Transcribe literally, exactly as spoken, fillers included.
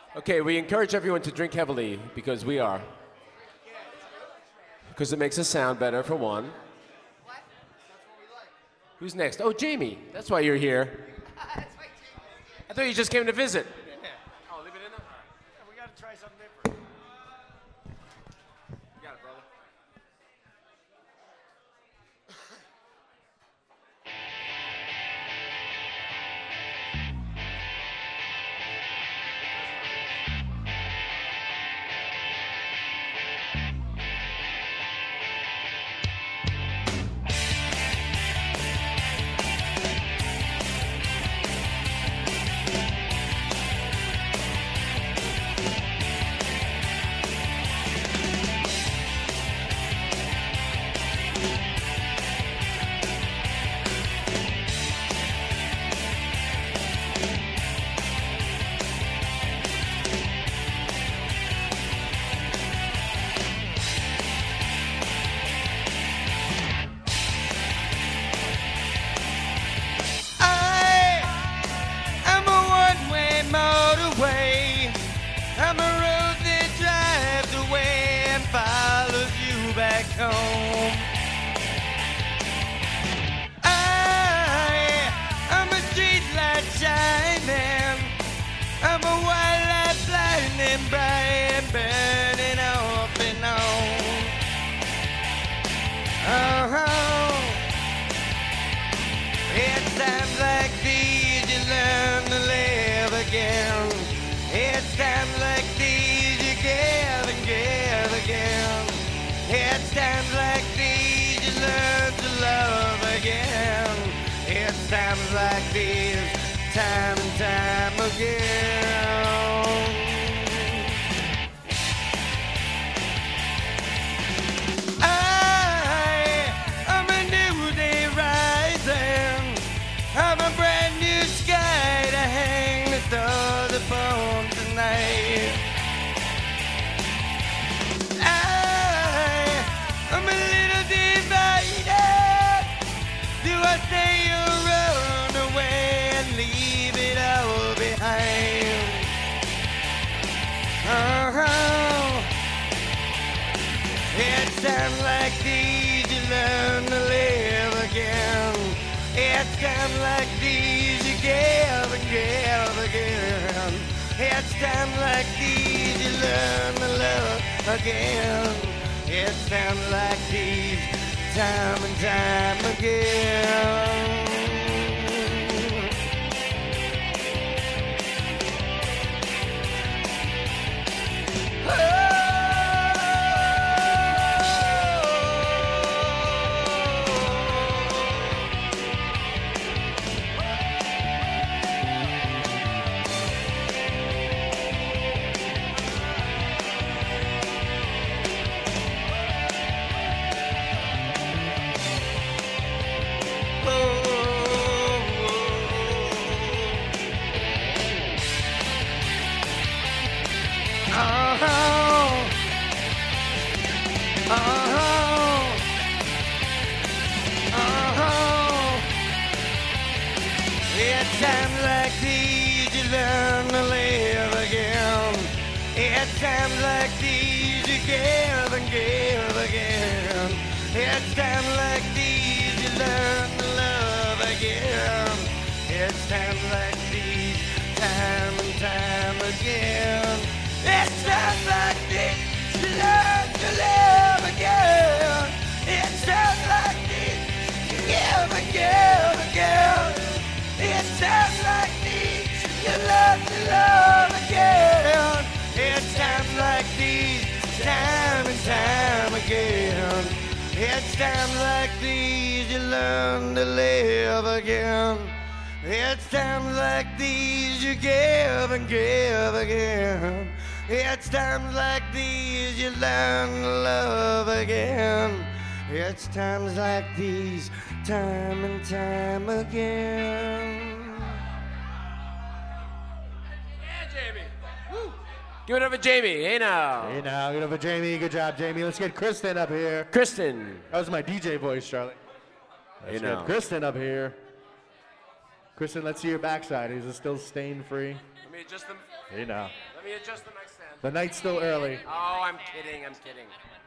Okay, we encourage everyone to drink heavily because we are. Because it makes us sound better, for one. Who's next? Oh, Jamie. That's why you're here. I thought you just came to visit. Oh, leave it in there? We got to try something different. You got it, brother. home. I am a street light shining. I'm a white light blinding bright, burning off and on. Oh, it's times like these you learn to live again. It's times like these you give and give again. It's times like these you learn to love again. It's times like these, time and time again. I am a new day rising. I'm a brand new sky to hang the stars upon tonight. I'm a little divided. Do I stay or run away and leave it all behind? Oh, it's times like these you learn to live again. It's times like these you give and give again. It's times like these you learn to love again. It's times like these, time and time again. Times like these you learn to live again. It's times like these you give and give again. It's times like these you learn to love again. It's times like these, time and time again. It's times like these you learn to live again. It's times like these you give and give again. It's times like these you learn to love again. It's times like these, time and time again. It's times like these you learn to live again. It's times like these you give and give again. It's times like these you learn to love again. It's times like these, time and time again. Yeah, Jamie. Woo. Give it up for Jamie. Hey now. Hey now, good up for Jamie. Good job, Jamie. Let's get Kristen up here. Kristen. That was my D J voice, Charlie. Let's Hey get now. Kristen up here. Kristen, let's see your backside. Is it still stain free? Let me adjust them. Hey now. Let me adjust the mic stand. The night's still early. Oh, I'm kidding. I'm kidding.